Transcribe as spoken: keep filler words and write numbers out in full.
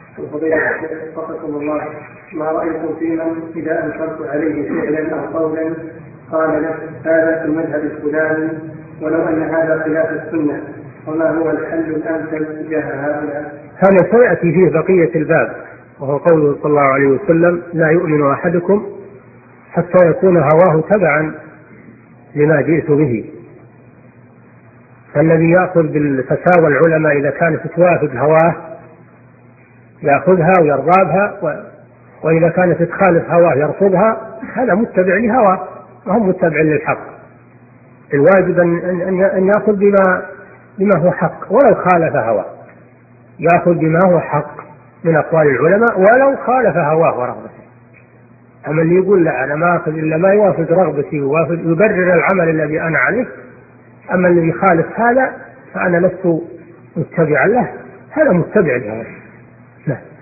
وفضيلة الشيخ وفقكم الله، ما رأيكم في من إذا أنكرت عليه فعلا أو قولا قال لك هذا في المذهب الفلاني ولو أن هذا خلاف السنة، وما هو الحل الأمثل تجاه هؤلاء؟ هذا سيأتي فيه بقية الباب، وهو قوله صلى الله عليه وسلم: لا يؤمن أحدكم حتى يكون هواه تبعا لما جئت به. فالذي يأخذ بالفتاوى العلماء إذا كانت توافق هواه يأخذها ويرضى بها، وإذا كانت تخالف هواه يرفضها، هذا متبع لهواه وهم متبع للحق. الواجب أن يأخذ بما, بما هو حق ولو خالف هواه، يأخذ بما هو حق من أقوال العلماء ولو خالف هواه ورغبته. أما اللي يقول لا أنا ما أخذ إلا ما يوافق رغبتي ويبرر العمل الذي أنا عليه، أما الذي يخالف هذا فأنا لست متبعا له، هذا متبع له.